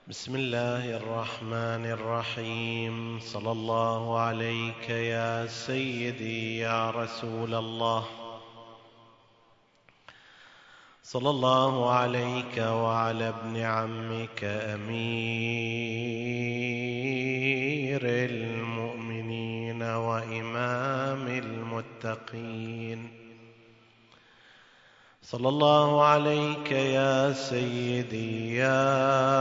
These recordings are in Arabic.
بسم الله الرحمن الرحيم. صلى الله عليك يا سيدي يا رسول الله، صلى الله عليك وعلى ابن عمك أمير المؤمنين وإمام المتقين. صلى الله عليك يا سيدي يا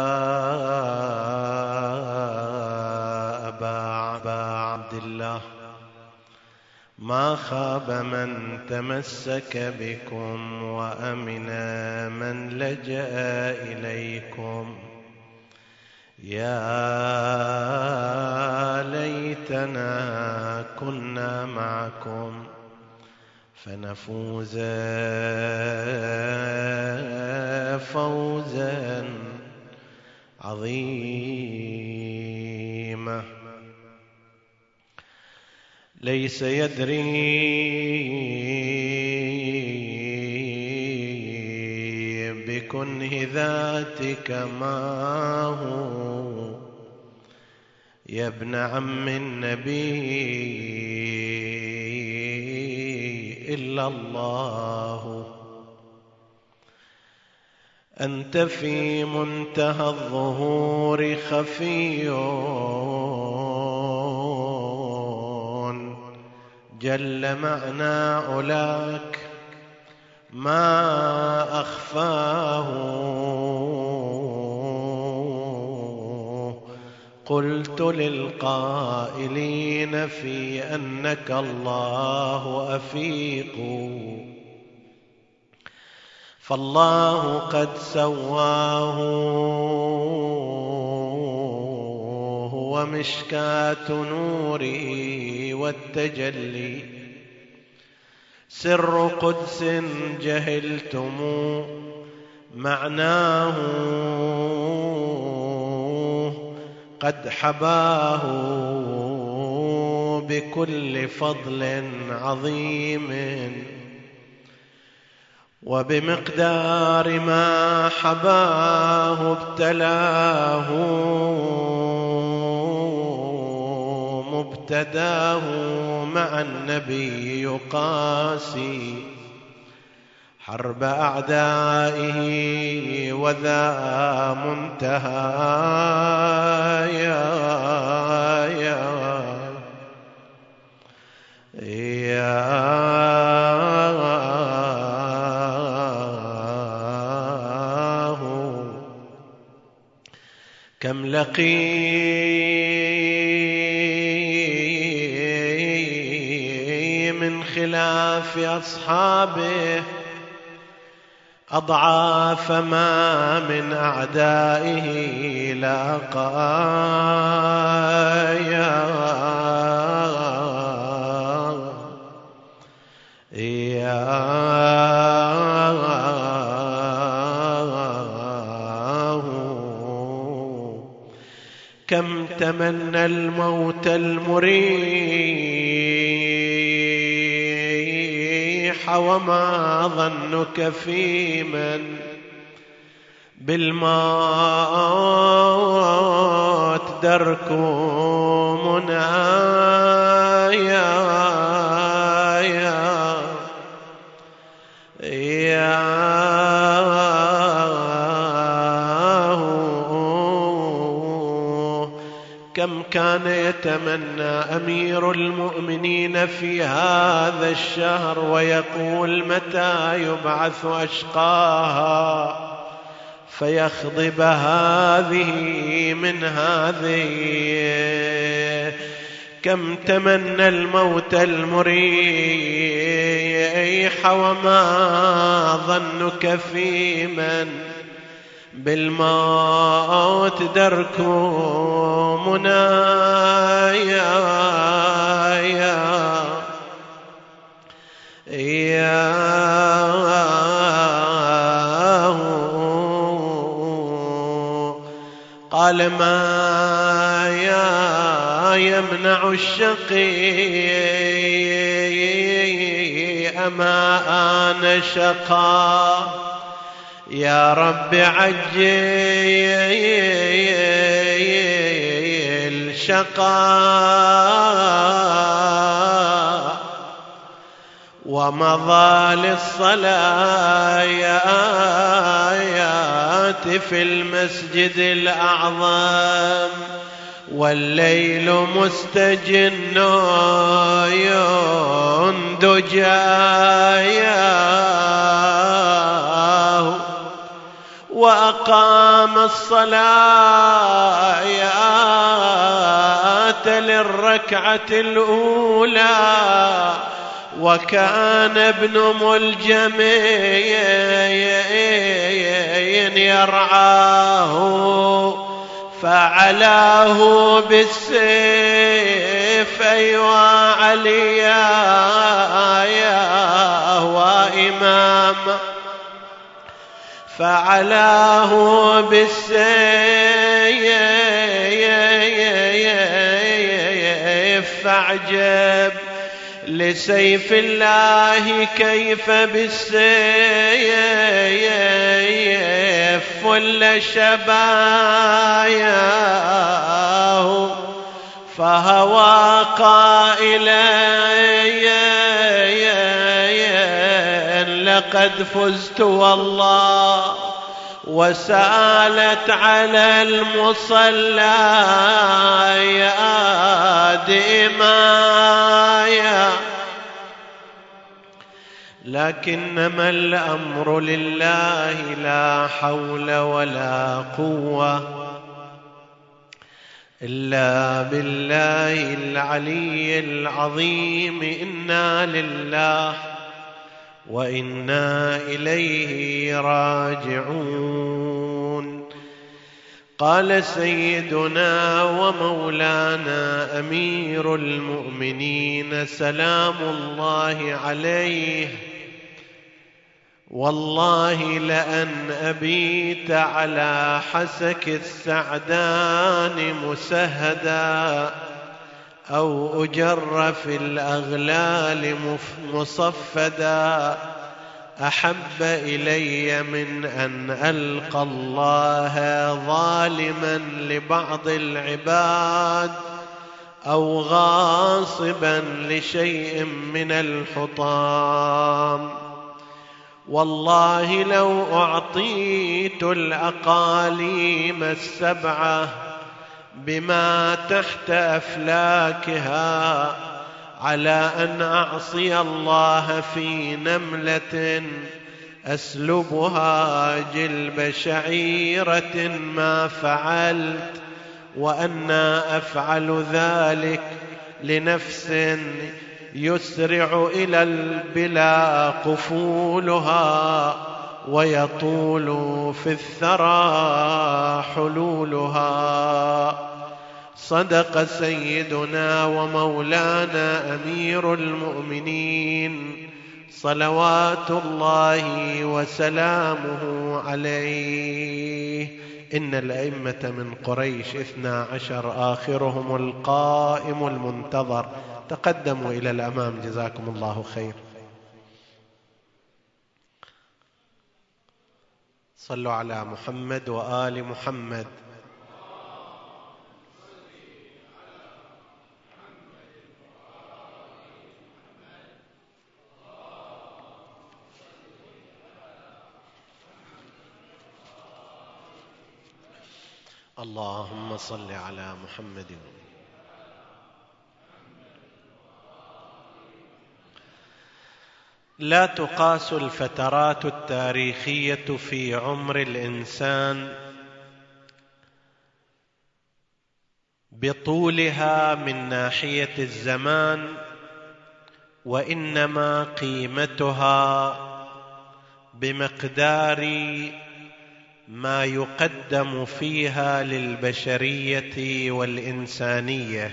أبا عبد الله، ما خاب من تمسك بكم وأمن من لجأ إليكم. يا ليتنا كنا معكم فنفوز فوزا عظيما. ليس يدري بكنه ذاتك ما هو يا ابن عم النبي إلا الله. أنت في منتهى الظهور خفي جل معنى علاك ما أخفاه. قلت للقائلين في أنك الله أفيق، فالله قد سواه هو مشكاة نوري والتجلي. سر قدس جهلتم معناه قد حباه بكل فضل عظيم، وبمقدار ما حباه ابتلاه. مبتداه مع النبي يقاسي حرب أعدائه وذا منتهى. كم لقي من خلاف أصحابه أضعاف ما من أعدائه لاقى. كم تمنى الموت المريح وما ظنك في من بالموت درك منايا. كم كان يتمنى أمير المؤمنين في هذا الشهر ويقول متى يبعث أشقاها فيخضب هذه من هذه. كم تمنى الموت المريح وما ظنك في من بالموت درك منايا. قال ما يمنع الشقي أما أنا شقا. يا رب عجل شقى ومضى للصلاة آيات في المسجد الأعظم والليل مستجن دجاياه وأقام الصلاة للركعة الأولى وكان ابن ملجم يرعاه فعلاه بالسيف أيوا عليا وإمام فعلاه بالسيف فاعجب لسيف الله كيف بالسيف فل شباياه فهوى قائلا لقد فزت والله وسالت على المصلى دمايا لكنما الأمر لله لا حول ولا قوة إلا بالله العلي العظيم إنا لله وإنا إليه راجعون. قال سيدنا ومولانا أمير المؤمنين سلام الله عليه: والله لأن أبيت على حسك السعدان مسهدا أو أجر في الأغلال مصفدا أحب إلي من أن ألقى الله ظالما لبعض العباد أو غاصبا لشيء من الحطام. والله لو أعطيت الأقاليم السبعة بما تحت أفلاكها على أن أعصي الله في نملة أسلبها جلب شعيرة ما فعلت، وأنا أفعل ذلك لنفس يسرع إلى البلا قفولها ويطول في الثرى حلولها. صدق سيدنا ومولانا أمير المؤمنين صلوات الله وسلامه عليه. إن الأئمة من قريش 12 آخرهم القائم المنتظر. تقدموا إلى الأمام جزاكم الله خير. صلوا على محمد وآل محمد. اللهم صل على محمد. لا تقاس الفترات التاريخية في عمر الإنسان بطولها من ناحية الزمان، وإنما قيمتها بمقدار ما يقدم فيها للبشرية والإنسانية.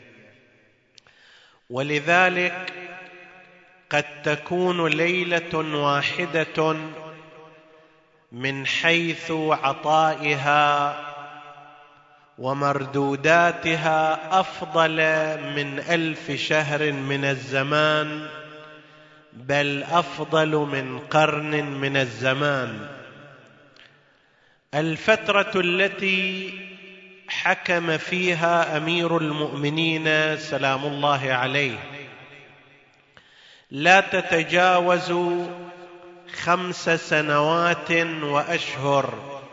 ولذلك قد تكون ليلة واحدة من حيث عطائها ومردوداتها أفضل من 1000 شهر من الزمان، بل أفضل من قرن من الزمان. الفترة التي حكم فيها أمير المؤمنين سلام الله عليه لا تتجاوز 5 سنوات وأشهر،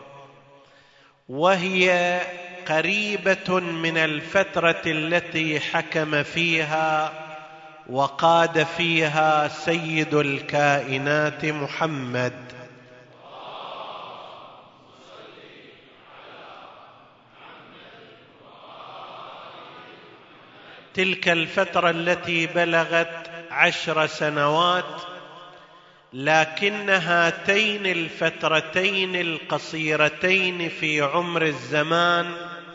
وهي قريبة من الفترة التي حكم فيها وقاد فيها سيد الكائنات محمد. تلك الفترة التي بلغت 10 سنوات، لكن هاتين الفترتين القصيرتين في عمر الزمان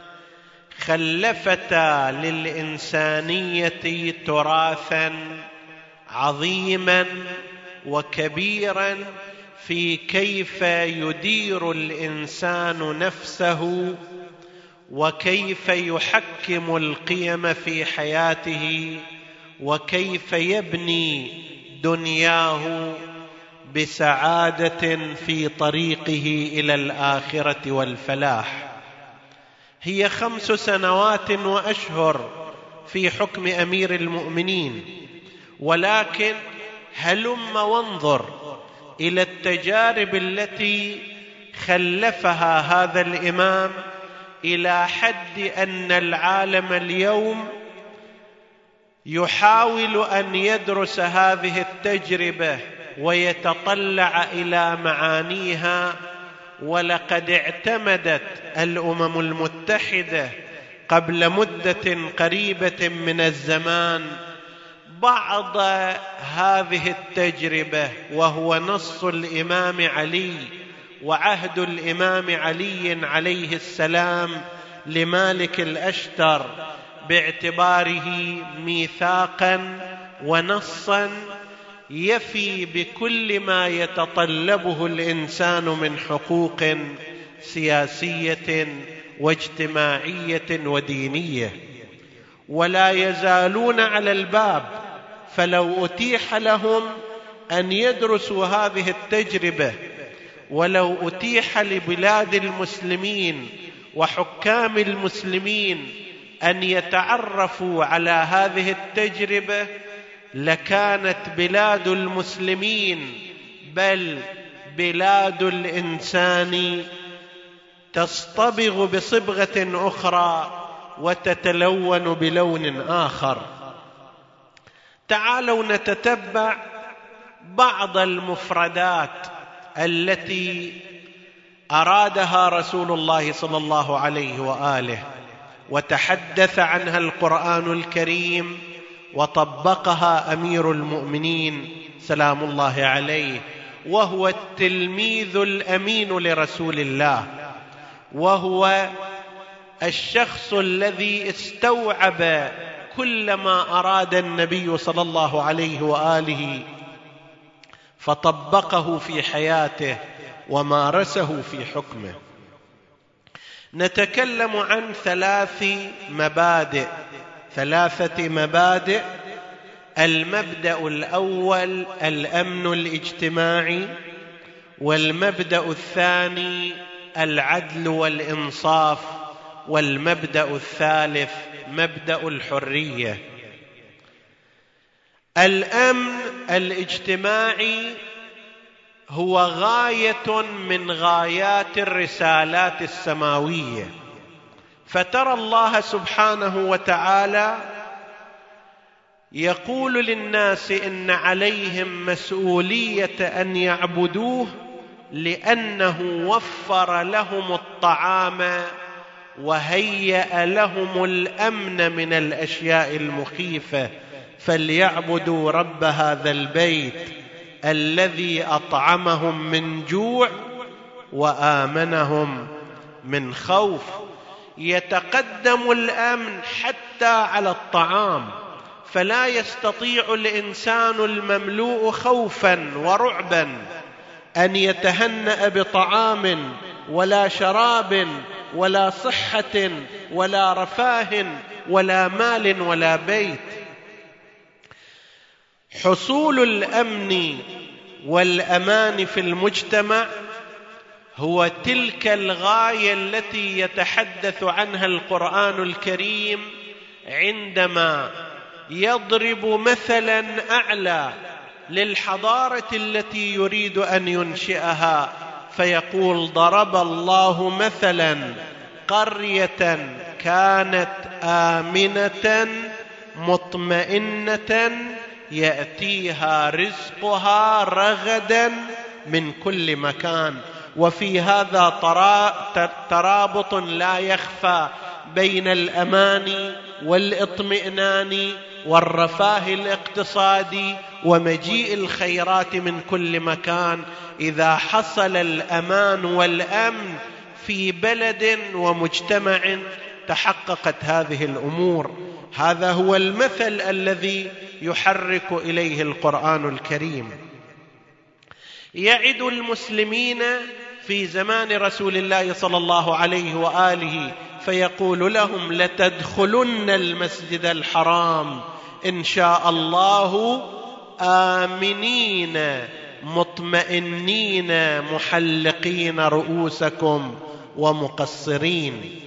خلفتا للإنسانية تراثا عظيما وكبيرا في كيف يدير الإنسان نفسه، وكيف يحكم القيم في حياته، وكيف يبني دنياه بسعادة في طريقه إلى الآخرة والفلاح. هي 5 سنوات وأشهر في حكم أمير المؤمنين، ولكن هلم وانظر إلى التجارب التي خلفها هذا الإمام، إلى حد أن العالم اليوم يحاول أن يدرس هذه التجربة ويتطلع إلى معانيها. ولقد اعتمدت الأمم المتحدة قبل مدة قريبة من الزمان بعض هذه التجربة، وهو نص الإمام علي وعهد الإمام علي عليه السلام لمالك الأشتر، باعتباره ميثاقا ونصا يفي بكل ما يتطلبه الإنسان من حقوق سياسية واجتماعية ودينية. ولا يزالون على الباب، فلو أتيح لهم أن يدرسوا هذه التجربة، ولو أتيح لبلاد المسلمين وحكام المسلمين أن يتعرفوا على هذه التجربة، لكانت بلاد المسلمين بل بلاد الإنسان تصطبغ بصبغة أخرى وتتلون بلون آخر. تعالوا نتتبع بعض المفردات التي أرادها رسول الله صلى الله عليه وآله وتحدث عنها القرآن الكريم وطبقها أمير المؤمنين سلام الله عليه، وهو التلميذ الأمين لرسول الله، وهو الشخص الذي استوعب كل ما أراد النبي صلى الله عليه وآله فطبقه في حياته ومارسه في حكمه. نتكلم عن 3 مبادئ. المبدأ الأول الأمن الاجتماعي، والمبدأ الثاني العدل والإنصاف، والمبدأ الثالث مبدأ الحرية. الأمن الاجتماعي هو غاية من غايات الرسالات السماوية، فترى الله سبحانه وتعالى يقول للناس إن عليهم مسؤولية أن يعبدوه لأنه وفر لهم الطعام وهيأ لهم الأمن من الأشياء المخيفة، فليعبدوا رب هذا البيت الذي أطعمهم من جوع وآمنهم من خوف. يتقدم الأمن حتى على الطعام، فلا يستطيع الإنسان المملوء خوفا ورعبا أن يتهنأ بطعام ولا شراب ولا صحة ولا رفاه ولا مال ولا بيت. حصول الأمن والأمان في المجتمع هو تلك الغاية التي يتحدث عنها القرآن الكريم عندما يضرب مثلا أعلى للحضارة التي يريد أن ينشئها، فيقول: ضرب الله مثلا قرية كانت آمنة مطمئنة يأتيها رزقها رغدا من كل مكان. وفي هذا ترابط لا يخفى بين الأمان والاطمئنان والرفاه الاقتصادي ومجيء الخيرات من كل مكان. إذا حصل الأمان والأمن في بلد ومجتمع تحققت هذه الأمور. هذا هو المثل الذي يحرك إليه القرآن الكريم. يعد المسلمين في زمان رسول الله صلى الله عليه وآله فيقول لهم: لتدخلن المسجد الحرام إن شاء الله آمنين مطمئنين محلقين رؤوسكم ومقصرين.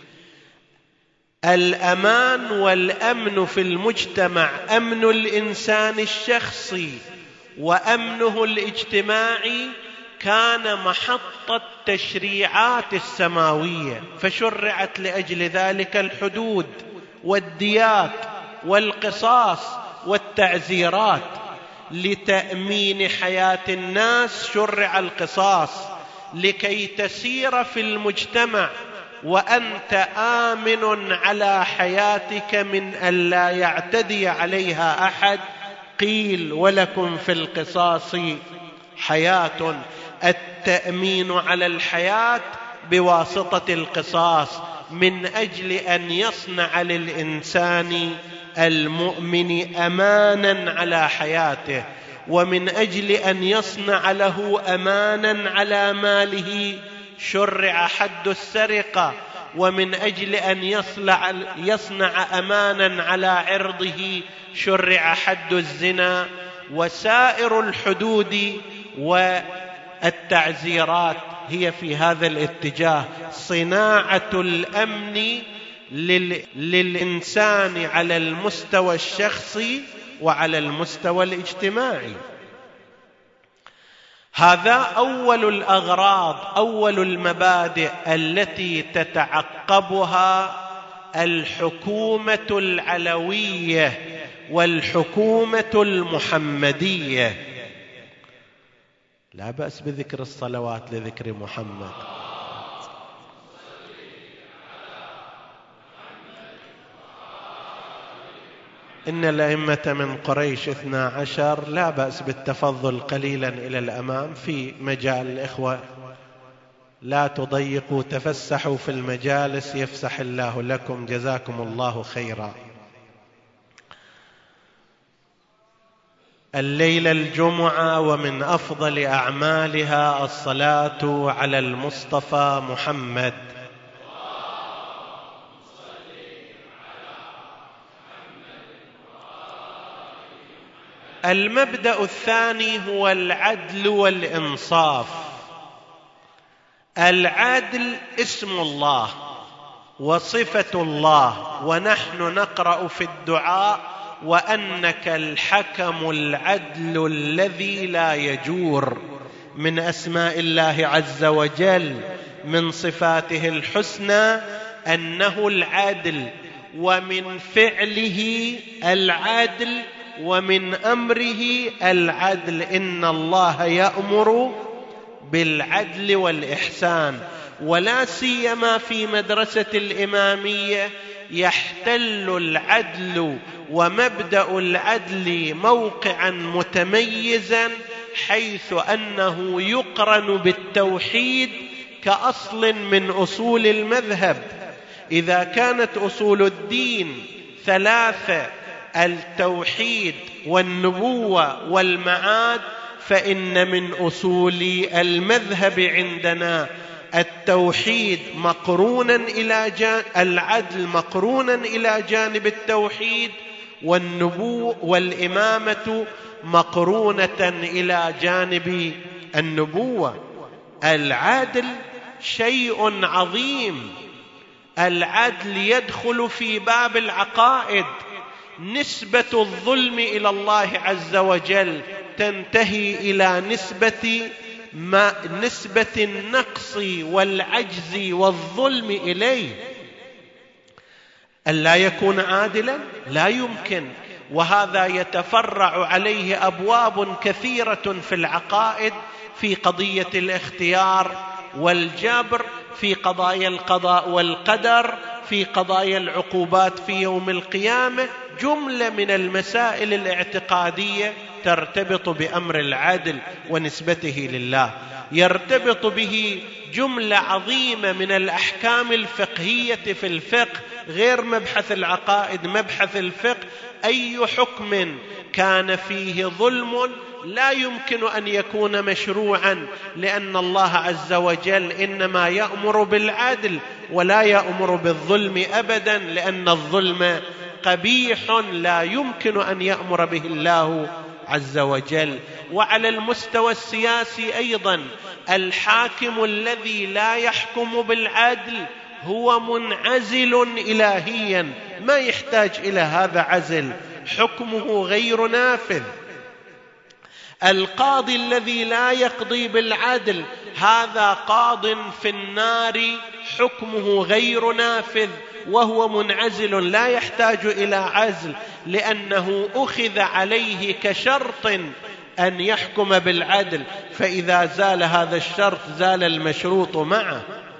الأمان والأمن في المجتمع، أمن الإنسان الشخصي وأمنه الاجتماعي، كان محط التشريعات السماوية، فشرعت لأجل ذلك الحدود والديات والقصاص والتعزيرات. لتأمين حياة الناس شرع القصاص لكي تسير في المجتمع وأنت آمن على حياتك من أن لا يعتدي عليها أحد. قيل: ولكم في القصاص حياة. التأمين على الحياة بواسطة القصاص من أجل أن يصنع للإنسان المؤمن أمانا على حياته، ومن أجل أن يصنع له أمانا على ماله شرع حد السرقة، ومن أجل أن يصنع أمانا على عرضه شرع حد الزنا. وسائر الحدود والتعزيرات هي في هذا الاتجاه، صناعة الأمن للإنسان على المستوى الشخصي وعلى المستوى الاجتماعي. هذا أول الأغراض، أول المبادئ التي تتعقبها الحكومة العلوية والحكومة المحمدية. لا بأس بذكر الصلوات لذكر محمد. إن الأئمة من قريش 12، لا بأس بالتفضل قليلا إلى الأمام في مجال الإخوة، لا تضيقوا، تفسحوا في المجالس يفسح الله لكم، جزاكم الله خيرا. الليلة الجمعة، ومن أفضل أعمالها الصلاة على المصطفى محمد. المبدأ الثاني هو العدل والإنصاف. العدل اسم الله وصفة الله، ونحن نقرأ في الدعاء: وأنك الحكم العدل الذي لا يجور. من أسماء الله عز وجل، من صفاته الحسنى أنه العدل، ومن فعله العدل، ومن أمره العدل. إن الله يأمر بالعدل والإحسان. ولا سيما في مدرسة الإمامية يحتل العدل ومبدأ العدل موقعا متميزا، حيث أنه يقرن بالتوحيد كأصل من أصول المذهب. إذا كانت أصول الدين 3: التوحيد والنبوة والمعاد، فإن من أصول المذهب عندنا التوحيد مقرونا إلى العدل مقرونا إلى جانب التوحيد، والنبوة والإمامة مقرونة إلى جانب النبوة. العدل شيء عظيم. العدل يدخل في باب العقائد. نسبة الظلم إلى الله عز وجل تنتهي إلى نسبة النقص والعجز والظلم إليه. ألا يكون عادلا لا يمكن، وهذا يتفرع عليه أبواب كثيرة في العقائد، في قضية الاختيار والجبر، في قضايا القضاء والقدر، في قضايا العقوبات في يوم القيامة. جملة من المسائل الاعتقادية ترتبط بأمر العدل ونسبته لله، يرتبط به جملة عظيمة من الأحكام الفقهية في الفقه، غير مبحث العقائد، مبحث الفقه. أي حكم كان فيه ظلم لا يمكن أن يكون مشروعا، لأن الله عز وجل إنما يأمر بالعدل ولا يأمر بالظلم أبدا، لأن الظلم قبيح لا يمكن أن يأمر به الله عز وجل. وعلى المستوى السياسي أيضا، الحاكم الذي لا يحكم بالعدل هو منعزل إلهيا، ما يحتاج إلى هذا عزل، حكمه غير نافذ. القاضي الذي لا يقضي بالعدل هذا قاض في النار، حكمه غير نافذ وهو منعزل، لا يحتاج إلى عزل، لأنه أخذ عليه كشرط أن يحكم بالعدل، فإذا زال هذا الشرط زال المشروط معه.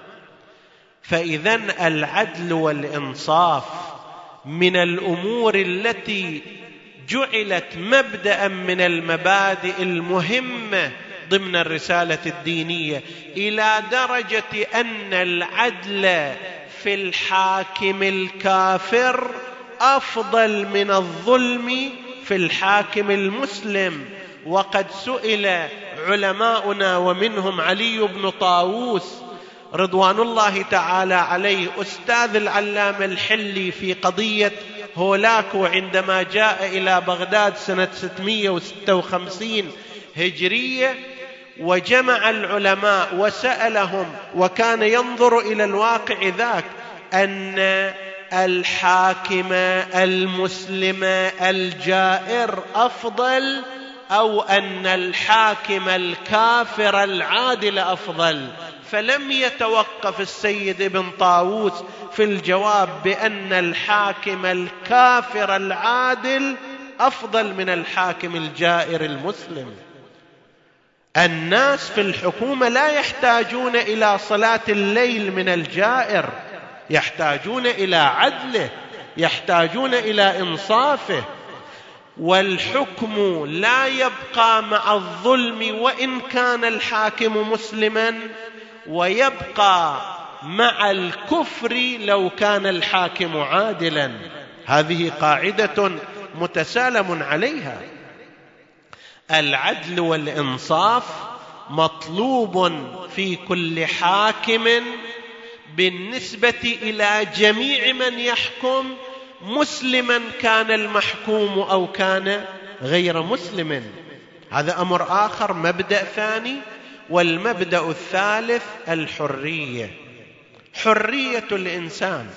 فإذن العدل والإنصاف من الأمور التي جعلت مبدأ من المبادئ المهمة ضمن الرسالة الدينية، إلى درجة أن العدل في الحاكم الكافر أفضل من الظلم في الحاكم المسلم. وقد سئل علماؤنا ومنهم علي بن طاووس رضوان الله تعالى عليه أستاذ العلامة الحلي في قضية هولاكو، عندما جاء إلى بغداد سنة 656 هجرية وجمع العلماء وسألهم، وكان ينظر إلى الواقع ذاك، أن الحاكم المسلم الجائر أفضل أو أن الحاكم الكافر العادل أفضل. فلم يتوقف السيد ابن طاووس في الجواب بأن الحاكم الكافر العادل أفضل من الحاكم الجائر المسلم. الناس في الحكومة لا يحتاجون إلى صلاة الليل من الجائر، يحتاجون إلى عدله، يحتاجون إلى إنصافه. والحكم لا يبقى مع الظلم وإن كان الحاكم مسلما، ويبقى مع الكفر لو كان الحاكم عادلا. هذه قاعدة متسالم عليها. العدل والإنصاف مطلوب في كل حاكم بالنسبة إلى جميع من يحكم، مسلما كان المحكوم أو كان غير مسلم. هذا أمر آخر، مبدأ ثاني. والمبدأ الثالث الحرية، حرية الإنسان.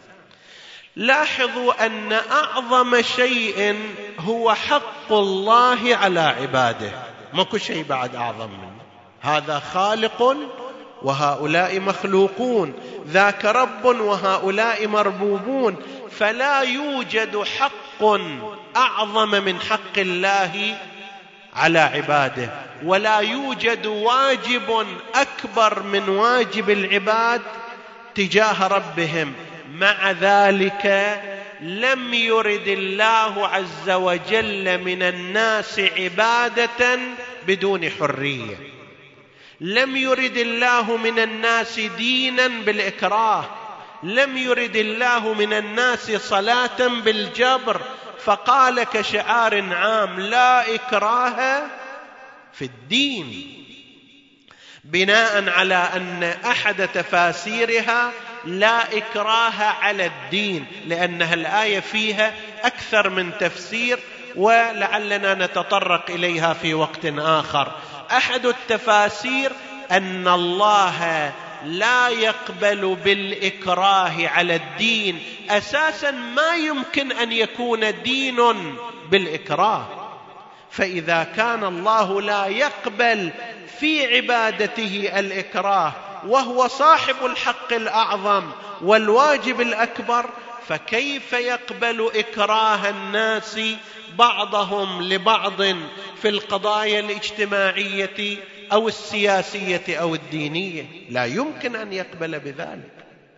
لاحظوا أن أعظم شيء هو حق الله على عباده، ماكو شيء بعد أعظم منه. هذا خالق وهؤلاء مخلوقون، ذاك رب وهؤلاء مربوبون، فلا يوجد حق أعظم من حق الله على عباده، ولا يوجد واجب أكبر من واجب العباد تجاه ربهم. مع ذلك لم يرد الله عز وجل من الناس عبادة بدون حرية، لم يرد الله من الناس دينا بالإكراه، لم يرد الله من الناس صلاة بالجبر، فقال كشعار عام: لا إكراه في الدين، بناء على أن أحد تفاسيرها لا إكراه على الدين، لأنها الآية فيها أكثر من تفسير ولعلنا نتطرق إليها في وقت آخر. أحد التفاسير أن الله لا يقبل بالإكراه على الدين. أساسا ما يمكن أن يكون دين بالإكراه، فإذا كان الله لا يقبل في عبادته الإكراه وهو صاحب الحق الأعظم والواجب الأكبر، فكيف يقبل إكراه الناس بعضهم لبعض في القضايا الاجتماعية أو السياسية أو الدينية؟ لا يمكن أن يقبل بذلك.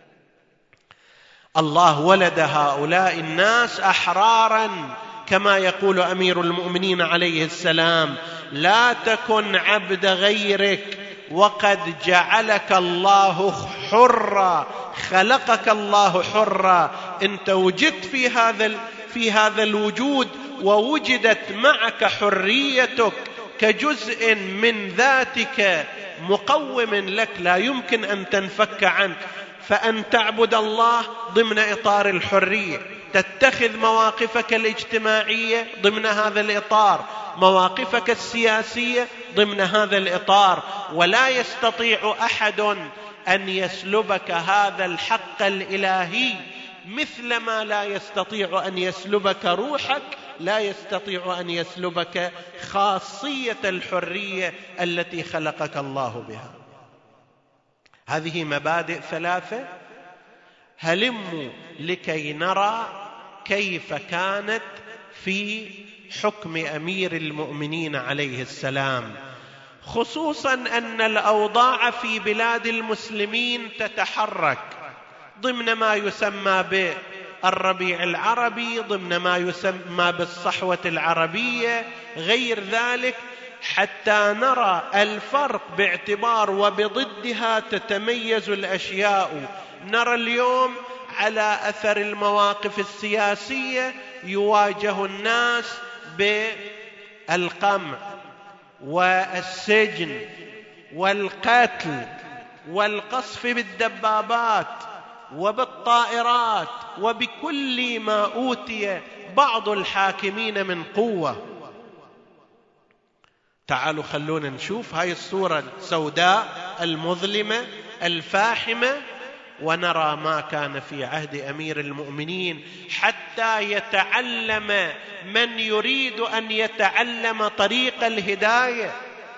الله ولد هؤلاء الناس أحرارا، كما يقول أمير المؤمنين عليه السلام: لا تكن عبد غيرك وقد جعلك الله حرا، خلقك الله حرا. انت وجدت في هذا الوجود، ووجدت معك حريتك كجزء من ذاتك مقوم لك لا يمكن أن تنفك عنك. فأن تعبد الله ضمن إطار الحرية، تتخذ مواقفك الاجتماعية ضمن هذا الإطار، مواقفك السياسية ضمن هذا الإطار، ولا يستطيع أحد أن يسلبك هذا الحق الإلهي، مثلما لا يستطيع أن يسلبك روحك، لا يستطيع أن يسلبك خاصية الحرية التي خلقك الله بها. هذه مبادئ ثلاثة. هلموا لكي نرى كيف كانت في حكم أمير المؤمنين عليه السلام، خصوصا أن الأوضاع في بلاد المسلمين تتحرك ضمن ما يسمى بالربيع العربي، ضمن ما يسمى بالصحوة العربية، غير ذلك، حتى نرى الفرق باعتبار وبضدها تتميز الأشياء. نرى اليوم على أثر المواقف السياسية يواجه الناس بالقمع والسجن والقتل والقصف بالدبابات وبالطائرات وبكل ما أوتي بعض الحاكمين من قوة. تعالوا خلونا نشوف هاي الصورة السوداء المظلمة الفاحمة، ونرى ما كان في عهد أمير المؤمنين، حتى يتعلم من يريد أن يتعلم طريق الهداية.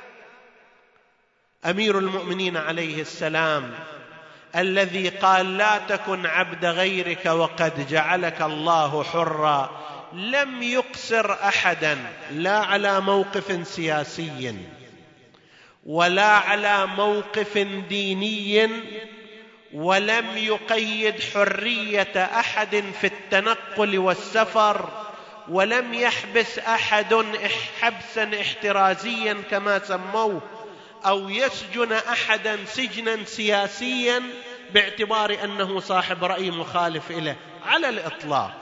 أمير المؤمنين عليه السلام الذي قال: لا تكن عبد غيرك وقد جعلك الله حرا، لم يقصر أحدا لا على موقف سياسي ولا على موقف ديني، ولم يقيد حرية أحد في التنقل والسفر، ولم يحبس أحد حبسا احترازيا كما سموه، أو يسجن أحدا سجنا سياسيا باعتبار أنه صاحب رأي مخالف إليه على الإطلاق.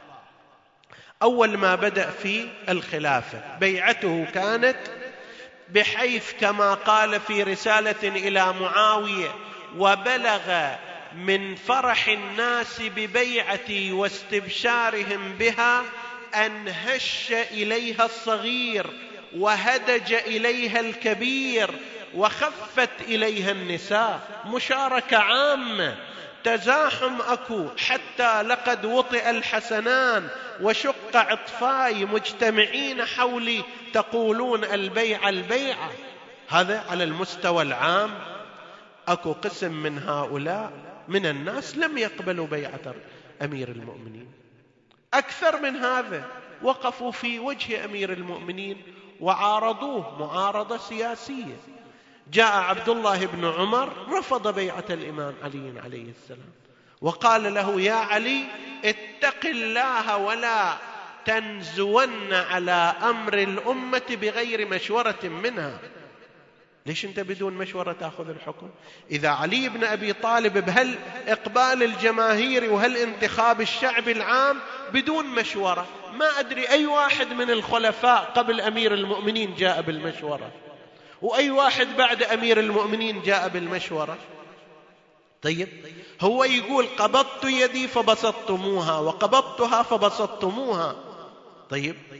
أول ما بدأ في الخلافة بيعته كانت بحيث كما قال في رسالة إلى معاوية: وبلغ من فرح الناس ببيعتي واستبشارهم بها أن هش إليها الصغير وهدج إليها الكبير وخفت إليها النساء. مشاركة عامة، تزاحم أكو، حتى لقد وطئ الحسنان وشق عطفاي مجتمعين حولي تقولون البيعة البيعة. هذا على المستوى العام. أكو قسم من هؤلاء من الناس لم يقبلوا بيعة أمير المؤمنين. أكثر من هذا وقفوا في وجه أمير المؤمنين وعارضوه معارضة سياسية. جاء عبد الله بن عمر رفض بيعة الإمام علي عليه السلام وقال له: يا علي، اتق الله ولا تنزون على أمر الأمة بغير مشورة منها. ليش أنت بدون مشورة تأخذ الحكم؟ إذا علي بن أبي طالب بهالإقبال الجماهيري وهالانتخاب الشعبي العام بدون مشورة، ما أدري أي واحد من الخلفاء قبل أمير المؤمنين جاء بالمشورة، وأي واحد بعد أمير المؤمنين جاء بالمشورة. طيب، هو يقول: قبضت يدي فبسطتموها وقبضتها فبسطتموها. طيب،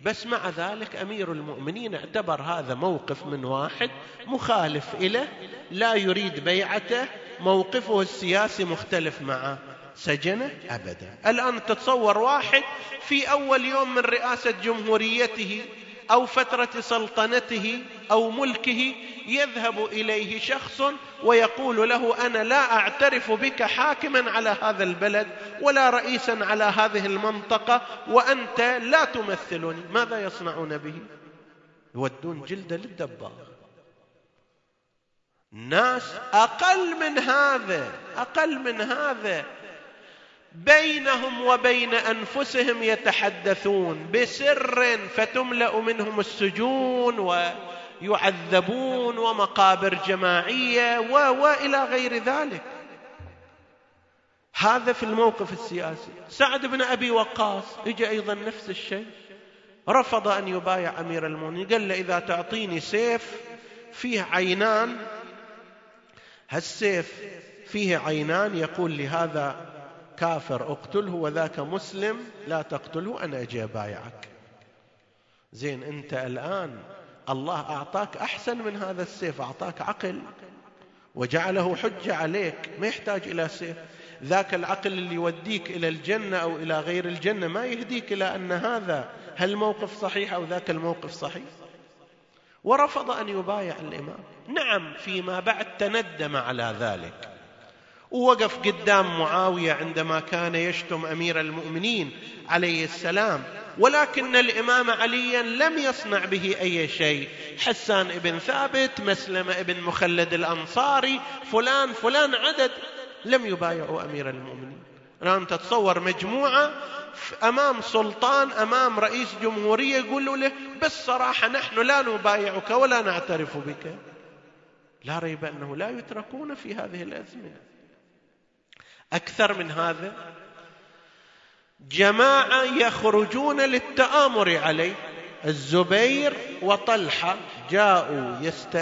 بس مع ذلك أمير المؤمنين اعتبر هذا موقف من واحد مخالف إليه، لا يريد بيعته، موقفه السياسي مختلف معه، سجنه أبدا. الآن تتصور واحد في أول يوم من رئاسة جمهوريته أو فترة سلطنته أو ملكه يذهب إليه شخص ويقول له أنا لا أعترف بك حاكما على هذا البلد ولا رئيسا على هذه المنطقة وأنت لا تمثلني. ماذا يصنعون به؟ يودون جلده للدباغ. ناس أقل من هذا بينهم وبين أنفسهم يتحدثون بسر فتملأ منهم السجون ويعذبون ومقابر جماعية وإلى غير ذلك. هذا في الموقف السياسي. سعد بن أبي وقاص اجى أيضا نفس الشيء، رفض أن يبايع أمير المؤمنين، قال له إذا تعطيني سيف فيه عينان، هالسيف فيه عينان يقول لهذا كافر اقتله وذاك مسلم لا تقتله، أنا أجي أبايعك. زين أنت الآن الله أعطاك أحسن من هذا السيف، أعطاك عقل وجعله حجة عليك، ما يحتاج إلى سيف. ذاك العقل اللي يوديك إلى الجنة أو إلى غير الجنة ما يهديك إلى أن هذا الموقف صحيح أو ذاك الموقف صحيح. ورفض أن يبايع الإمام. نعم فيما بعد تندم على ذلك، ووقف قدام معاوية عندما كان يشتم أمير المؤمنين عليه السلام، ولكن الإمام عليا لم يصنع به أي شيء. حسان ابن ثابت، مسلمة ابن مخلد الأنصاري، فلان عدد لم يبايعوا أمير المؤمنين. الآن تتصور مجموعة أمام سلطان، أمام رئيس جمهورية، يقولوا له بالصراحة نحن لا نبايعك ولا نعترف بك. لا ريب أنه لا يتركون في هذه الأزمنة. أكثر من هذا، جماعة يخرجون للتآمر عليه. الزبير وطلحة جاء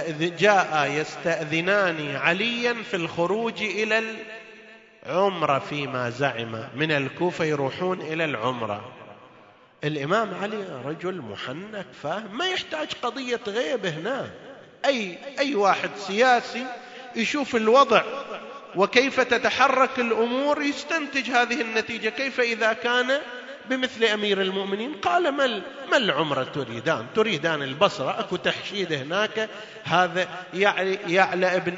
يستأذنان عليا في الخروج إلى العمرة، فيما زعم من الكوفة يروحون إلى العمرة. الإمام علي رجل محنك فاهم، ما يحتاج قضية غيب هنا. أي واحد سياسي يشوف الوضع وكيف تتحرك الأمور يستنتج هذه النتيجة. كيف إذا كان بمثل أمير المؤمنين؟ قال ما العمرة تريدان البصرة، أكو تحشيد هناك، هذا يعلى ابن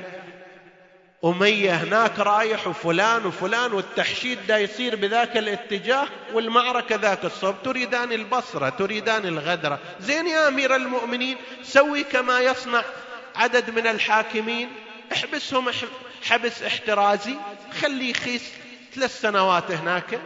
أمية هناك رايح وفلان والتحشيد دا يصير بذاك الاتجاه والمعركة ذاك الصوب، تريدان البصرة، تريدان الغدرة. زين يا أمير المؤمنين، سوي كما يصنع عدد من الحاكمين، احبسهم حبس احترازي، خليه يخيس 3 سنوات هناك.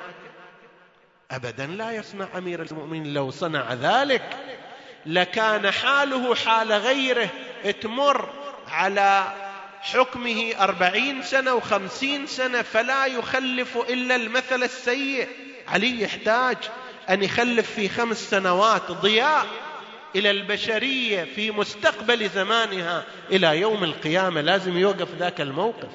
أبدا لا يصنع أمير المؤمنين. لو صنع ذلك لكان حاله حال غيره، تمر على حكمه 40 سنة و50 سنة فلا يخلف إلا المثل السيء. علي يحتاج أن يخلف في 5 سنوات ضياء إلى البشرية في مستقبل زمانها إلى يوم القيامة. لازم يوقف ذاك الموقف.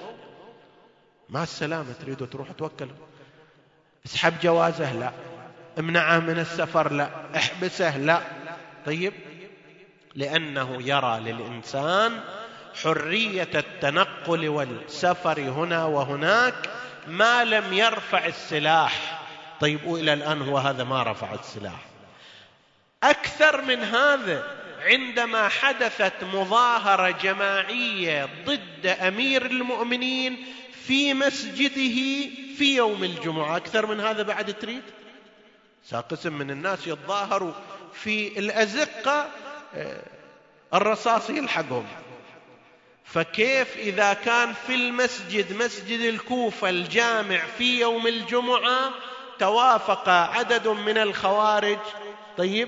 مع السلامة، تريدوا تروح توكل، اسحب جوازه لا، امنعه من السفر لا، احبسه لا. طيب، لأنه يرى للإنسان حرية التنقل والسفر هنا وهناك ما لم يرفع السلاح. طيب، وإلى الآن هو هذا ما رفع السلاح. أكثر من هذا، عندما حدثت مظاهرة جماعية ضد أمير المؤمنين في مسجده في يوم الجمعة، أكثر من هذا بعد تريد؟ قسم من الناس يتظاهروا في الأزقة، الرصاص يلحقهم. فكيف إذا كان في المسجد، مسجد الكوفة الجامع، في يوم الجمعة توافق عدد من الخوارج؟ طيب،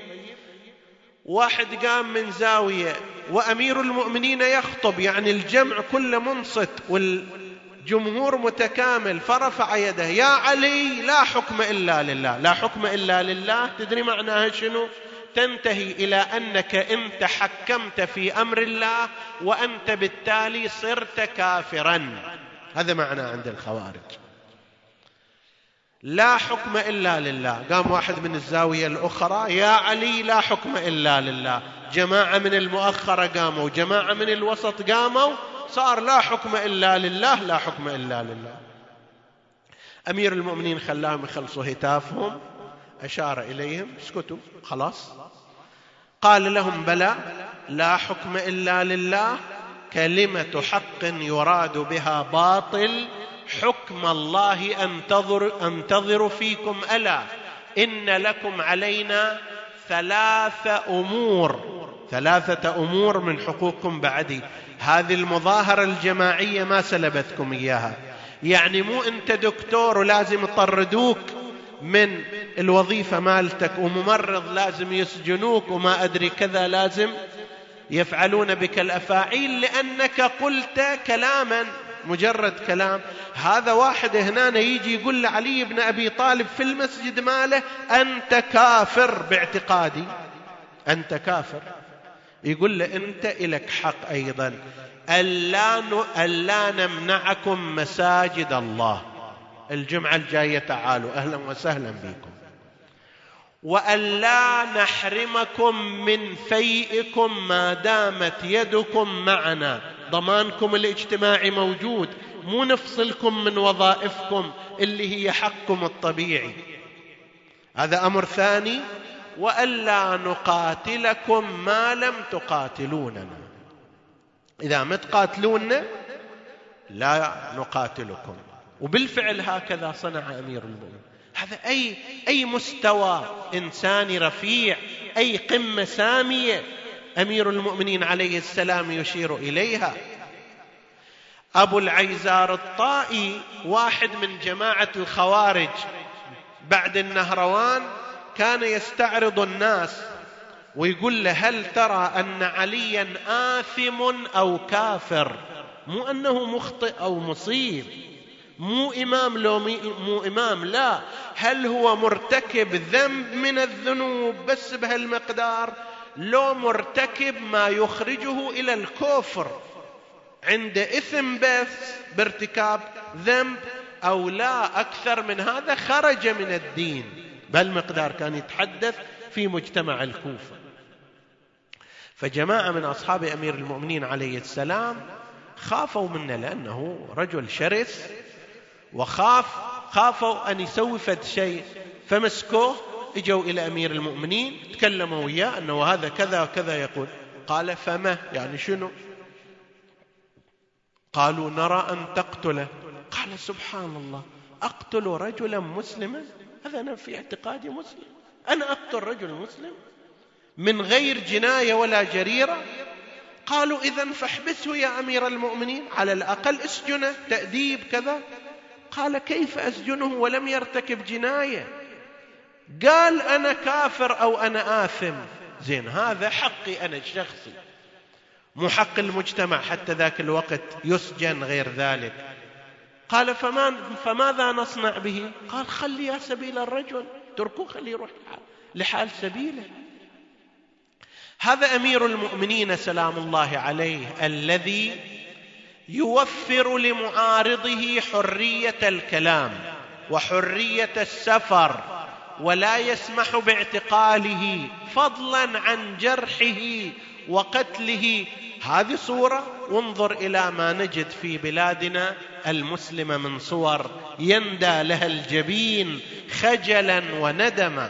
واحد قام من زاوية وأمير المؤمنين يخطب، يعني الجمع كله منصت والجمهور متكامل، فرفع يده: يا علي لا حكم إلا لله. لا حكم إلا لله تدري معناها شنو؟ تنتهي إلى أنك أنت حكمت في أمر الله وأنت بالتالي صرت كافرا. هذا معنى عند الخوارج. لا حكم إلا لله. قام واحد من الزاوية الأخرى: يا علي لا حكم إلا لله. جماعة من المؤخرة قاموا، جماعة من الوسط قاموا، صار لا حكم إلا لله، لا حكم إلا لله. أمير المؤمنين خلاهم يخلصوا هتافهم، أشار إليهم: اسكتوا خلاص. قال لهم: بلى، لا حكم إلا لله كلمة حق يراد بها باطل، حكم الله أنتظر فيكم، ألا إن لكم علينا ثلاثة أمور من حقوقكم بعدي. هذه المظاهرة الجماعية ما سلبتكم إياها، يعني مو أنت دكتور ولازم يطردوك من الوظيفة مالتك، وممرض لازم يسجنوك، وما أدري كذا لازم يفعلون بك الأفاعيل لأنك قلت كلاما، مجرد كلام. هذا واحد هنا يجي يقول لعلي بن أبي طالب في المسجد ماله: أنت كافر باعتقادي، أنت كافر. يقول له: أنت إلك حق أيضا ألا نمنعكم مساجد الله، الجمعة الجاية تعالوا أهلا وسهلا بكم، وألا نحرمكم من فيئكم ما دامت يدكم معنا، ضمانكم الاجتماعي موجود، مو نفصلكم من وظائفكم اللي هي حقكم الطبيعي. هذا أمر ثاني. وألا نقاتلكم ما لم تقاتلوننا، إذا ما تقاتلوننا لا نقاتلكم. وبالفعل هكذا صنع أمير المؤمنين. هذا أي مستوى إنساني رفيع، أي قمة سامية أمير المؤمنين عليه السلام يشير إليها. أبو العيزار الطائي، واحد من جماعة الخوارج بعد النهروان، كان يستعرض الناس ويقول له: هل ترى أن عليا آثم أو كافر؟ مو أنه مخطئ أو مصيب، مو إمام لو مو إمام، لا، هل هو مرتكب ذنب من الذنوب بس بهالمقدار، لو مرتكب ما يخرجه إلى الكفر، عند إثم بس بارتكاب ذنب، أو لا أكثر من هذا خرج من الدين. بهالمقدار كان يتحدث في مجتمع الكوفة. فجماعة من أصحاب أمير المؤمنين عليه السلام خافوا منه لأنه رجل شرس، خافوا أن يسوي فد شيء، فمسكوه، اجوا إلى أمير المؤمنين، تكلموا وياه أنه هذا كذا وكذا يقول. قال: فما يعني شنو؟ قالوا: نرى أن تقتله. قال: سبحان الله، أقتل رجلا مسلما؟ هذا أنا في اعتقادي مسلم، أنا أقتل رجل مسلم من غير جناية ولا جريرة؟ قالوا: إذن فاحبسه يا أمير المؤمنين، على الأقل اسجنه تأديب كذا. قال: كيف أسجنه ولم يرتكب جناية؟ قال: أنا كافر أو أنا آثم. زين، هذا حقي أنا الشخصي، مو حق المجتمع حتى ذاك الوقت يسجن غير ذلك. قال: فماذا نصنع به؟ قال: خلي يا سبيل الرجل، تركوه خليه يروح لحال سبيله. هذا أمير المؤمنين سلام الله عليه الذي يوفر لمعارضه حرية الكلام وحرية السفر، ولا يسمح باعتقاله فضلا عن جرحه وقتله. هذه صورة، وانظر إلى ما نجد في بلادنا المسلمة من صور يندى لها الجبين خجلا وندما.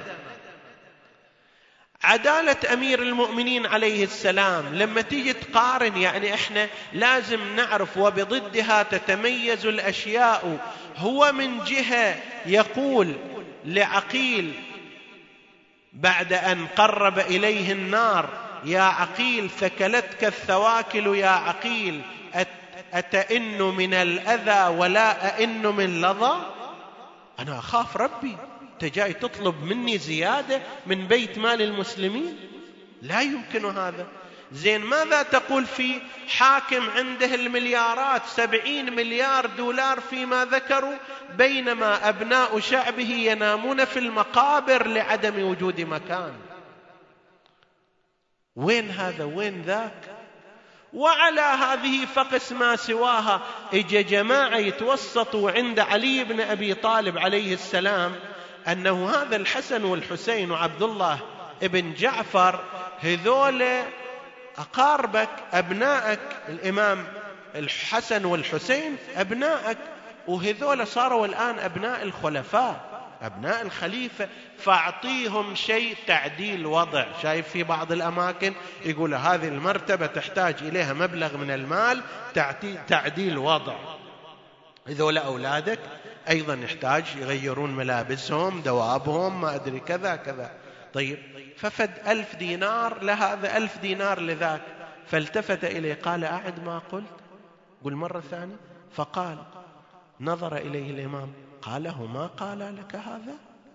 عدالة أمير المؤمنين عليه السلام لما تيجي تقارن، يعني احنا لازم نعرف وبضدها تتميز الأشياء. هو من جهة يقول لعقيل بعد أن قرب إليه النار: يا عقيل ثكلتك الثواكل يا عقيل، أتئن من الأذى ولا أئن من لظى؟ أنا أخاف ربي، أنت جاي تطلب مني زيادة من بيت مال المسلمين؟ لا يمكن هذا. زين، ماذا تقول في حاكم عنده المليارات، 70 مليار دولار فيما ذكروا، بينما أبناء شعبه ينامون في المقابر لعدم وجود مكان؟ وين هذا وين ذاك؟ وعلى هذه فقس ما سواها اجى جماعة يتوسطوا عند علي بن أبي طالب عليه السلام أنه هذا الحسن والحسين وعبد الله ابن جعفر هذول أقاربك أبنائك، الإمام الحسن والحسين أبنائك، وهذول صاروا الآن أبناء الخلفاء أبناء الخليفة، فأعطيهم شيء تعديل وضع. شايف في بعض الأماكن يقول هذه المرتبة تحتاج إليها مبلغ من المال تعديل وضع، هذول أولادك أيضا يحتاج يغيرون ملابسهم دوابهم ما أدري كذا كذا. طيب ففد 1000 دينار لهذا 1000 دينار لذاك. فالتفت إليه قال أعد ما قلت، قل مرة ثانية. فقال نظر إليه الإمام قال هما قال لك هذا؟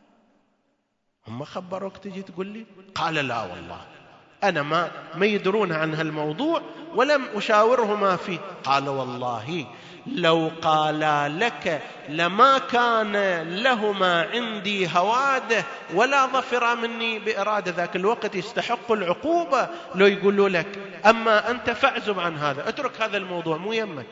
هم خبروك تجي تقول لي؟ قال لا والله أنا ما يدرون عن هالموضوع ولم أشاورهما فيه. قال والله لو قالا لك لما كان لهما عندي هواده ولا ظفر مني بإرادة، ذاك الوقت يستحق العقوبة لو يقولوا لك. أما أنت فاعزب عن هذا، اترك هذا الموضوع مو يمك.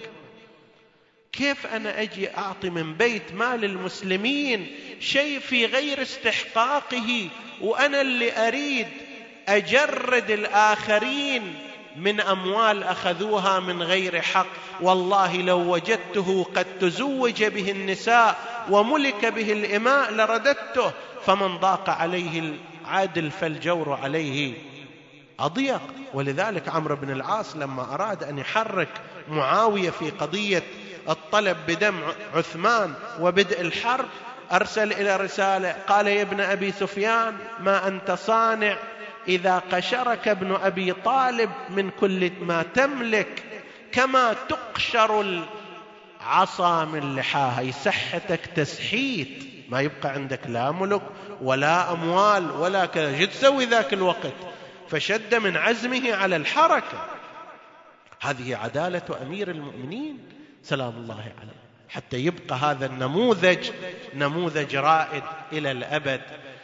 كيف أنا أجي أعطي من بيت مال المسلمين شيء في غير استحقاقه، وأنا اللي أريد أجرد الآخرين من أموال أخذوها من غير حق؟ والله لو وجدته قد تزوج به النساء وملك به الإماء لرددته، فمن ضاق عليه العدل فالجور عليه أضيق. ولذلك عمرو بن العاص لما أراد أن يحرك معاوية في قضية الطلب بدم عثمان وبدء الحرب أرسل إلى رسالة قال يا ابن أبي سفيان ما أنت صانع إذا قشرك ابن أبي طالب من كل ما تملك كما تقشر العصا من لحاها، يسحتك تسحيت ما يبقى عندك لا ملك ولا أموال ولا كذا. جد تسوي ذاك الوقت؟ فشد من عزمه على الحركة. هذه عدالة أمير المؤمنين سلام الله عليه، حتى يبقى هذا النموذج نموذج رائد إلى الأبد.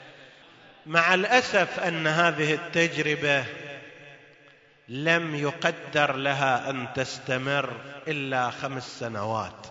مع الأسف أن هذه التجربة لم يقدر لها أن تستمر إلا 5 سنوات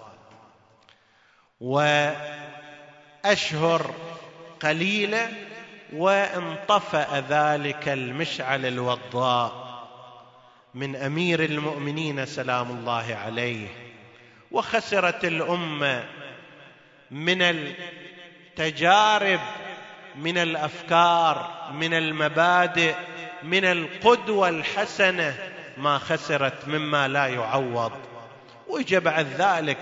وأشهر قليلة، وانطفأ ذلك المشعل الوضاء من أمير المؤمنين سلام الله عليه، وخسرت الأمة من التجارب، من الأفكار، من المبادئ، من القدوة الحسنة ما خسرت مما لا يعوض. وجاء بعد ذلك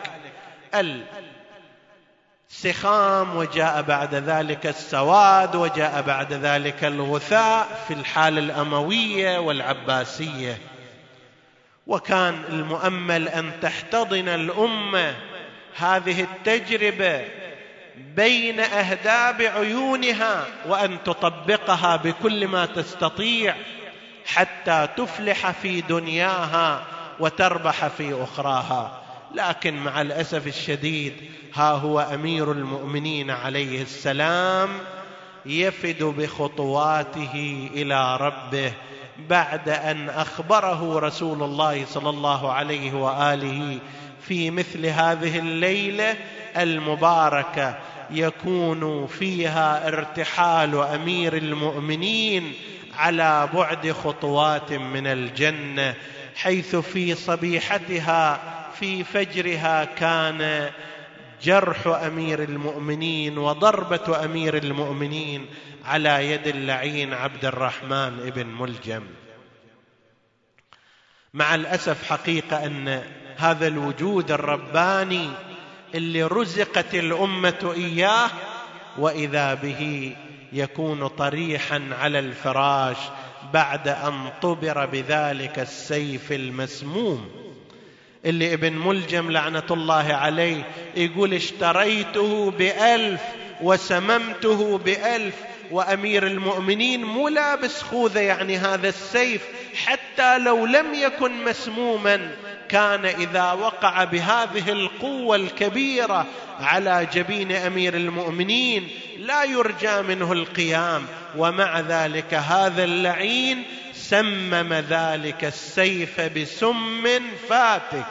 السخام، وجاء بعد ذلك السواد، وجاء بعد ذلك الغثاء في الحالة الأموية والعباسية. وكان المؤمل أن تحتضن الأمة هذه التجربة بين أهداب عيونها وأن تطبقها بكل ما تستطيع حتى تفلح في دنياها وتربح في أخراها. لكن مع الأسف الشديد ها هو أمير المؤمنين عليه السلام يفد بخطواته إلى ربه بعد أن أخبره رسول الله صلى الله عليه وآله في مثل هذه الليلة المباركة يكون فيها ارتحال أمير المؤمنين على بعد خطوات من الجنة، حيث في صبيحتها في فجرها كان جرح أمير المؤمنين وضربة أمير المؤمنين على يد اللعين عبد الرحمن بن ملجم. مع الأسف حقيقة أن هذا الوجود الرباني اللي رزقت الأمة إياه وإذا به يكون طريحا على الفراش بعد أن طبر بذلك السيف المسموم، اللي ابن ملجم لعنة الله عليه يقول اشتريته ب1000 وسممته ب1000، وأمير المؤمنين مو لابس خوذة، يعني هذا السيف حتى لو لم يكن مسموما كان إذا وقع بهذه القوة الكبيرة على جبين أمير المؤمنين لا يرجى منه القيام، ومع ذلك هذا اللعين سمم ذلك السيف بسم فاتك.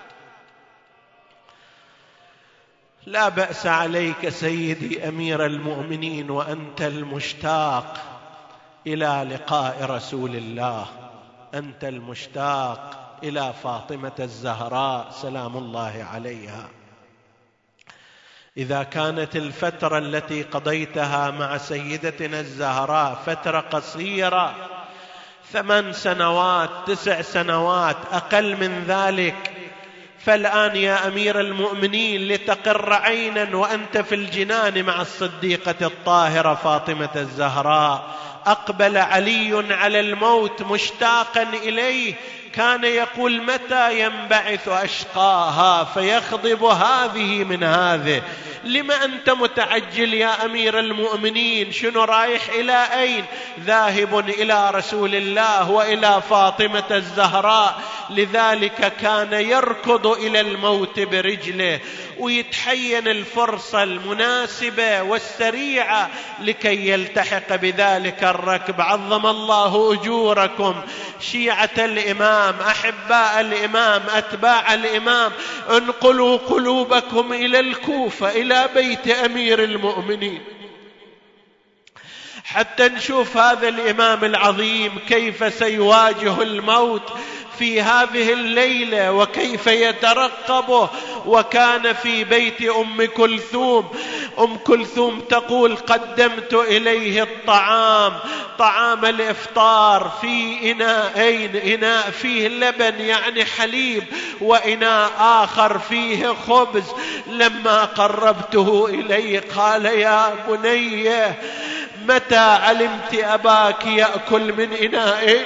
لا بأس عليك سيدي أمير المؤمنين وأنت المشتاق إلى لقاء رسول الله، أنت المشتاق إلى فاطمة الزهراء سلام الله عليها. إذا كانت الفترة التي قضيتها مع سيدتنا الزهراء فترة قصيرة 8 سنوات 9 سنوات أقل من ذلك، فالآن يا أمير المؤمنين لتقر عينا وأنت في الجنان مع الصديقة الطاهرة فاطمة الزهراء. أقبل علي على الموت مشتاقا إليه، كان يقول متى ينبعث أشقاها فيخضب هذه من هذه. لما أنت متعجل يا أمير المؤمنين؟ شنو رايح إلى أين؟ ذاهب إلى رسول الله وإلى فاطمة الزهراء. لذلك كان يركض إلى الموت برجله ويتحين الفرصة المناسبة والسريعة لكي يلتحق بذلك الركب. عظم الله أجوركم شيعة الإمام، أحباء الإمام، أتباع الإمام، انقلوا قلوبكم إلى الكوفة إلى بيت أمير المؤمنين حتى نشوف هذا الإمام العظيم كيف سيواجه الموت في هذه الليلة وكيف يترقبه. وكان في بيت أم كلثوم. أم كلثوم تقول قدمت إليه الطعام، طعام الإفطار، في إناءين، إناء فيه لبن يعني حليب، وإناء آخر فيه خبز. لما قربته إليه قال يا بني متى علمت أباك يأكل من إناء؟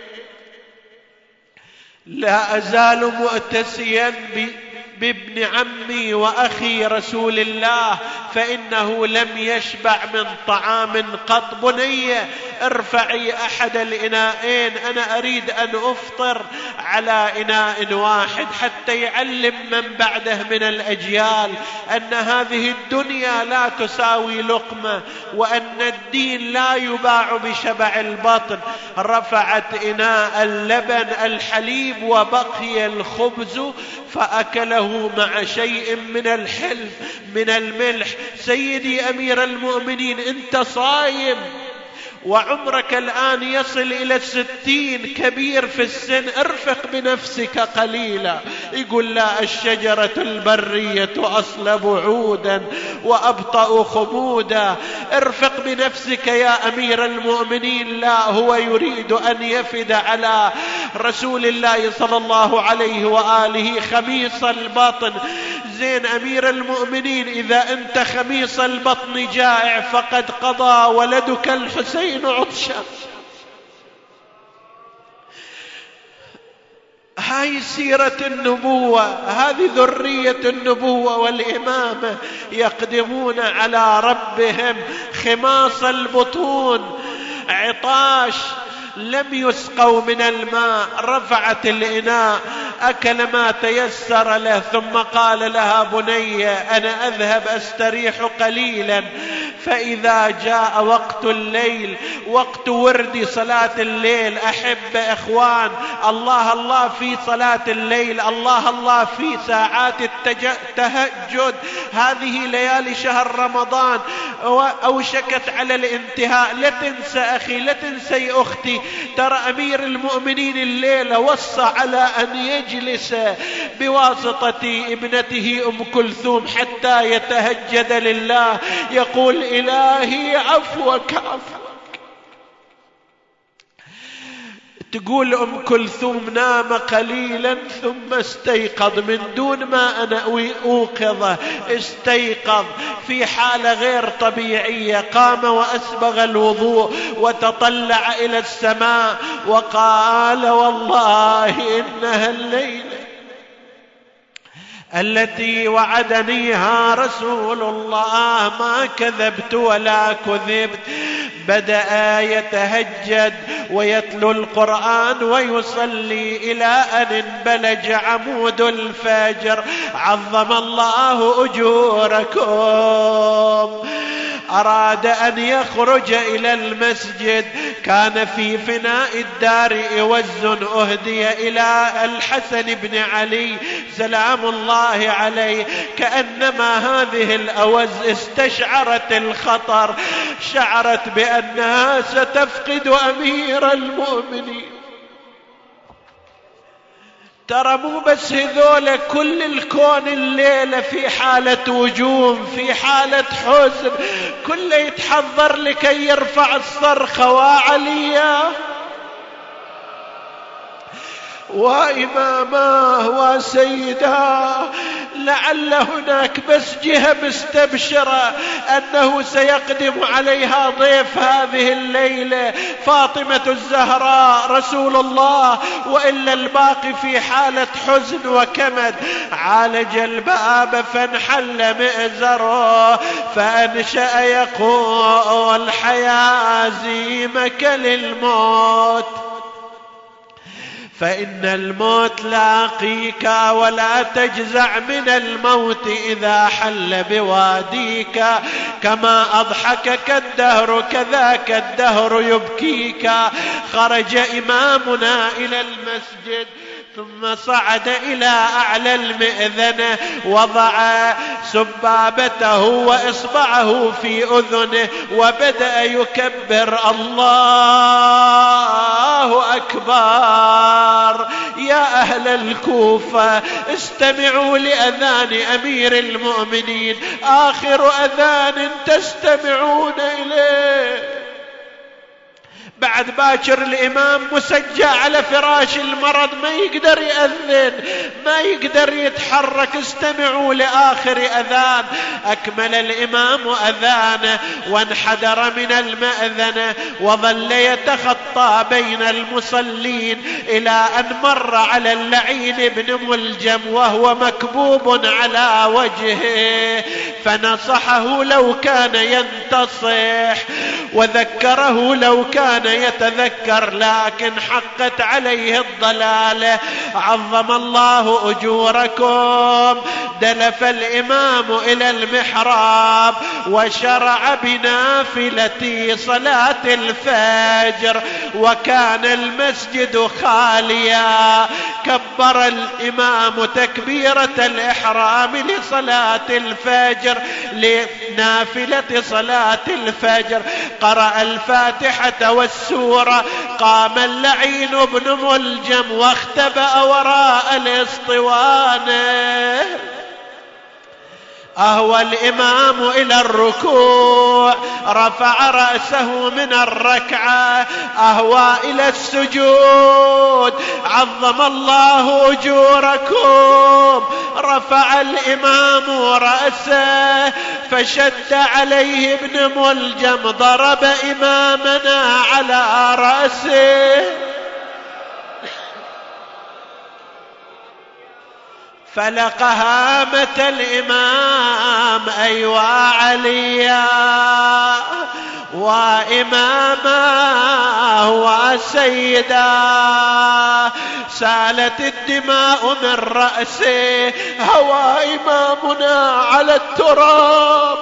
لا أزال مؤتسيا بابن عمي وأخي رسول الله فإنه لم يشبع من طعام قط. بني ارفعي أحد الإناءين، أنا أريد أن أفطر على إناء واحد حتى يعلم من بعده من الأجيال أن هذه الدنيا لا تساوي لقمة، وأن الدين لا يباع بشبع البطن. رفعت إناء اللبن الحليب وبقي الخبز فأكله مع شيء من الحلف من الملح. سيدي أمير المؤمنين أنت صايم وعمرك الآن يصل إلى 60، كبير في السن، ارفق بنفسك قليلا. يقول لا، الشجرة البرية أصلب عودا وأبطأ خمودا. ارفق بنفسك يا أمير المؤمنين. لا، هو يريد أن يفد على رسول الله صلى الله عليه وآله خميص البطن. زين أمير المؤمنين، إذا أنت خميص البطن جائع فقد قضى ولدك الحسين عطشا. هاي سيرة النبوة، هذه ذرية النبوة والإمامة، يقدمون على ربهم خماص البطون، عطاش، لم يسقوا من الماء. رفعت الإناء، أكل ما تيسر له، ثم قال لها بني أنا أذهب أستريح قليلا. فإذا جاء وقت الليل، وقت ورد صلاة الليل، أحب إخوان، الله الله في صلاة الليل، الله الله في ساعات التهجد. هذه ليالي شهر رمضان أوشكت على الانتهاء. لا تنسى أخي، لا تنسي أختي، ترى أمير المؤمنين الليلة وصى على أن يجلس بواسطة ابنته أم كلثوم حتى يتهجد لله، يقول إلهي عفوك عفوك. تقول أم كلثوم نام قليلا ثم استيقظ، من دون ما أنا أوقظه استيقظ في حالة غير طبيعية. قام وأسبغ الوضوء وتطلع إلى السماء وقال والله إنها الليلة التي وعدنيها رسول الله ما كذبت ولا كذبت. بدأ يتهجد ويتلو القرآن ويصلي إلى أن انبلج عمود الفجر. عظم الله أجوركم. أراد أن يخرج إلى المسجد، كان في فناء الدار إوز أهدي إلى الحسن بن علي سلام الله عليه، كأنما هذه الأوز استشعرت الخطر، شعرت بأنها ستفقد أمير المؤمنين. ترى مو بس هذول، كل الكون الليلة في حالة وجوم، في حالة حزن، كله يتحضر لكي يرفع الصرخة: وعليا وإماماه وسيداه. لعل هناك بس جهة مستبشرة أنه سيقدم عليها ضيف هذه الليلة، فاطمة الزهراء رسول الله، وإلا الباقي في حالة حزن وكمد. عالج الباب فانحل مئزره، فأنشأ يقول: حيازيمك للموت، فإن الموت لاقيك، ولا تجزع من الموت إذا حل بواديك. كما أضحكك الدهر كذاك الدهر يبكيك. خرج إمامنا إلى المسجد، ثم صعد إلى أعلى المئذنة، وضع سبابته وإصبعه في أذنه، وبدأ يكبر: الله أكبر. يا أهل الكوفة استمعوا لأذان أمير المؤمنين، آخر أذان تستمعون إليه. بعد باكر الإمام مسجى على فراش المرض، ما يقدر يأذن، ما يقدر يتحرك. استمعوا لآخر أذان. أكمل الإمام أذانه وانحدر من المأذنة، وظل يتخطى بين المصلين إلى أن مر على اللعين بن ملجم وهو مكبوب على وجهه، فنصحه لو كان ينتصح، وذكره لو كان يتذكر، لكن حقت عليه الضلالة. عظم الله أجوركم. دلف الإمام إلى المحراب وشرع بنافلة صلاة الفجر، وكان المسجد خاليا. كبر الإمام تكبيرة الإحرام لصلاة الفجر، لنافلة صلاة الفجر، قرأ الفاتحة والسورة. قام اللعين بن ملجم واختبأ وراء الاسطوانة. أهوى الإمام إلى الركوع، رفع رأسه من الركعة، أهوى إلى السجود. عظم الله أجوركم. رفع الإمام رأسه فشد عليه ابن ملجم، ضرب إمامنا على رأسه، فلق هامة الإمام: أيوا عليا وإماما وسيدا. سالت الدماء من رأسه، هوى إمامنا على التراب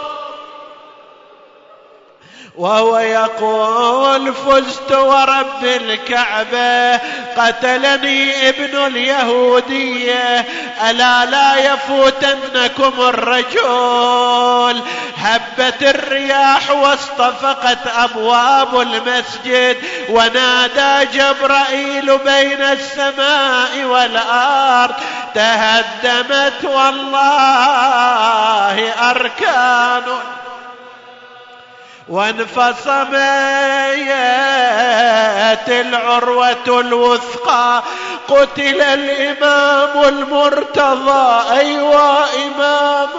وهو يقول: فزت ورب الكعبة، قتلني ابن اليهودية، ألا لا يفوتنكم الرجل. هبت الرياح واصطفقت أبواب المسجد، ونادى جبرائيل بين السماء والأرض: تهدمت والله أركان، وانفصمت العروة الوثقى. قتل الإمام المرتضى، أيوا إمام.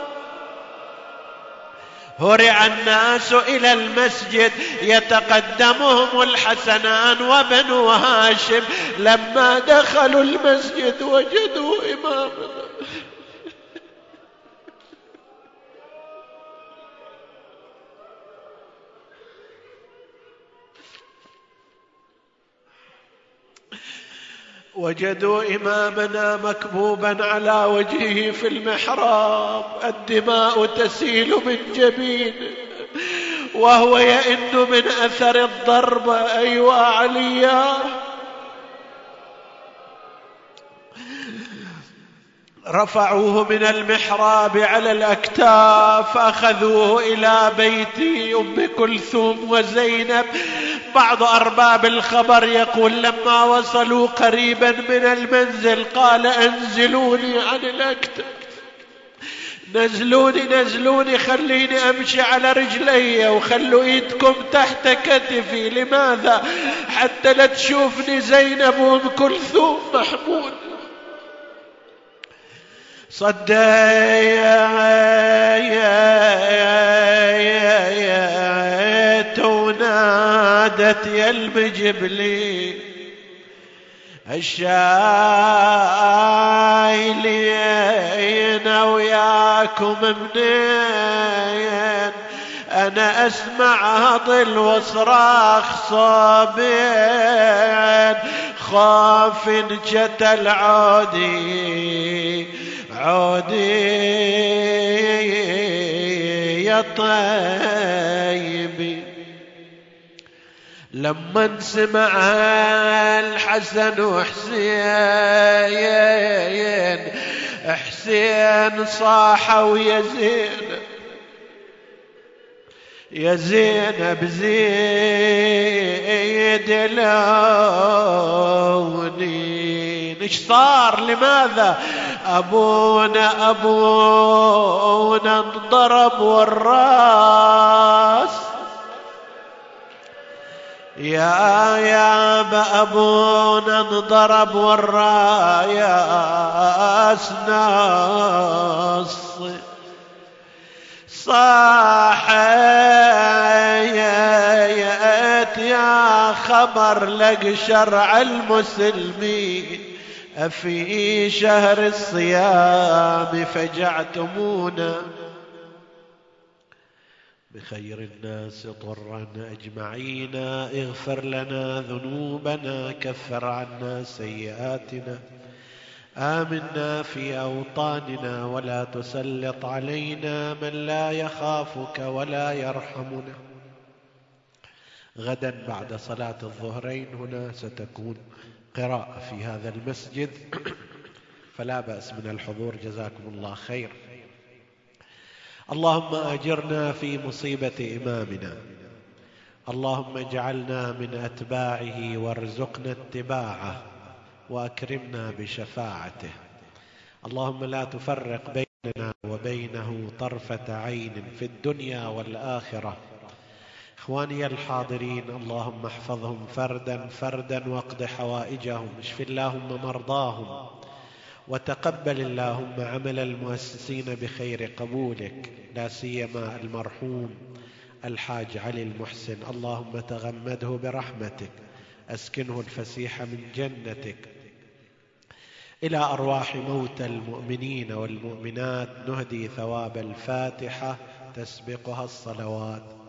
هرع الناس إلى المسجد، يتقدمهم الحسنان وبنو هاشم. لما دخلوا المسجد وجدوا إمامنا وجدوا إمامنا مكبوبا على وجهه في المحراب، الدماء تسيل من جبينه وهو يئن من أثر الضرب. أيوا عليا. رفعوه من المحراب على الأكتاف، أخذوه إلى بيت أم كلثوم وزينب. بعض أرباب الخبر يقول لما وصلوا قريبا من المنزل قال انزلوني عن الأكتاف، نزلوني خليني أمشي على رجلي وخلوا إيدكم تحت كتفي. لماذا؟ حتى لا تشوفني زينب وأم كلثوم محمود. صديت ونادت يا المجبلي الشايلين وياكم منين؟ أنا أسمع هطل وصراخ صابين، خاف انجتل عودي يا طيبي. لما سمع الحسن وحسين صاحوا يا زينب زيد لوني. ايش صار؟ لماذا؟ أبونا انضرب والراس، يا أبونا انضرب والراس نص. صاحيت يا خبر لك شرع المسلمين، أفي شهر الصيام فجعتمونا. بخير الناس طرا أجمعين، اغفر لنا ذنوبنا، كفر عنا سيئاتنا، آمنا في أوطاننا، ولا تسلط علينا من لا يخافك ولا يرحمنا. غدا بعد صلاة الظهرين هنا ستكون قراءة في هذا المسجد، فلا بأس من الحضور، جزاكم الله خير. اللهم أجرنا في مصيبة إمامنا، اللهم اجعلنا من أتباعه وارزقنا اتباعه وأكرمنا بشفاعته. اللهم لا تفرق بيننا وبينه طرفة عين في الدنيا والآخرة. إخواني الحاضرين، اللهم احفظهم فردا فردا واقض حوائجهم، اشف اللهم مرضاهم، وتقبل اللهم عمل المؤسسين بخير قبولك، لا سيما المرحوم الحاج علي المحسن. اللهم تغمده برحمتك، أسكنه الفسيح من جنتك. إلى أرواح موتى المؤمنين والمؤمنات نهدي ثواب الفاتحة تسبقها الصلوات.